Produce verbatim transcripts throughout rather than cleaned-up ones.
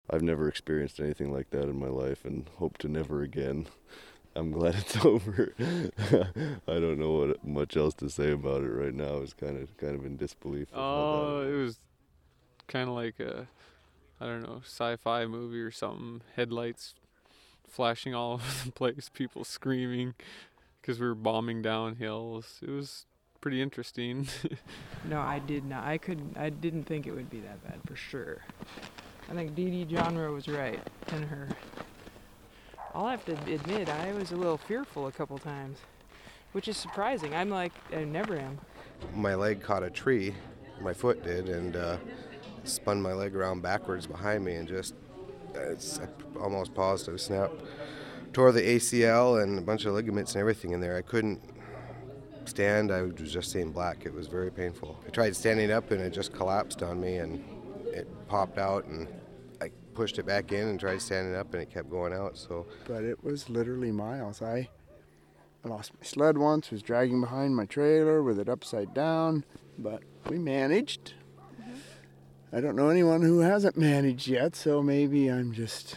I've never experienced anything like that in my life and hope to never again. I'm glad it's over. I don't know what much else to say about it right now. I was kind of kind of in disbelief of how bad Oh, it it was. was kind of like a, I don't know, sci-fi movie or something. Headlights flashing all over the place, people screaming because we were bombing down hills. It was pretty interesting. No, I did not. I couldn't. I didn't think it would be that bad for sure. I think Dee Dee Genre was right in her. I'll have to admit, I was a little fearful a couple times, which is surprising. I'm like, I never am. My leg caught a tree, my foot did, and uh, spun my leg around backwards behind me and just, it's almost positive snap. Tore the A C L and a bunch of ligaments and everything in there. I couldn't stand, I was just seeing black. It was very painful. I tried standing up and it just collapsed on me and it popped out and I pushed it back in and tried standing up and it kept going out. So, but it was literally miles. I I lost my sled once, was dragging behind my trailer with it upside down, but we managed. Mm-hmm. I don't know anyone who hasn't managed yet, so maybe I'm just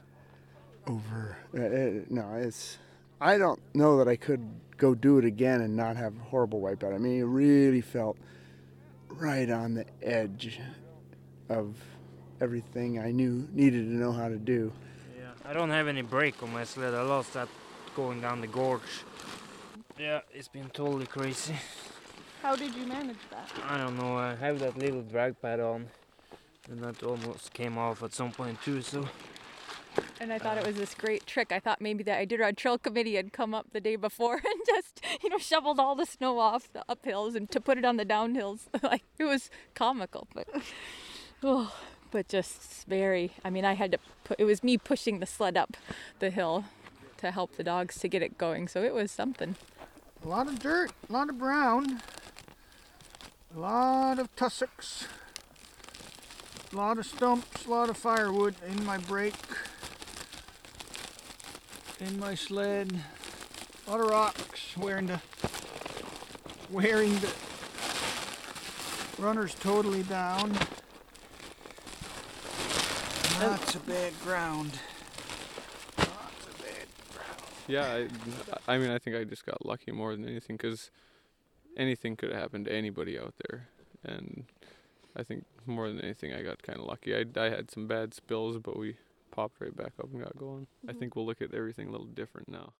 over. Uh, uh, no, it's. I don't know that I could go do it again and not have a horrible wipeout. I mean, it really felt right on the edge of everything I knew needed to know how to do. Yeah, I don't have any brake on my sled. I lost that going down the gorge. Yeah, it's been totally crazy. How did you manage that? I don't know. I have that little drag pad on, and that almost came off at some point too. So. And I thought it was this great trick. I thought maybe the Iditarod Trail Committee had come up the day before and just, you know, shoveled all the snow off the uphills and to put it on the downhills. Like, it was comical, but oh, but just very. I mean, I had to put. It was me pushing the sled up the hill to help the dogs to get it going. So it was something. A lot of dirt, a lot of brown, a lot of tussocks, a lot of stumps, a lot of firewood in my brake. In my sled, a lot of rocks, wearing the wearing the runners totally down. Lots of bad ground. Lots of bad ground. Yeah, I, I mean, I think I just got lucky more than anything because anything could have happened to anybody out there, and I think more than anything I got kind of lucky. I I had some bad spills, but we popped right back up and got going. Mm-hmm. I think we'll look at everything a little different now.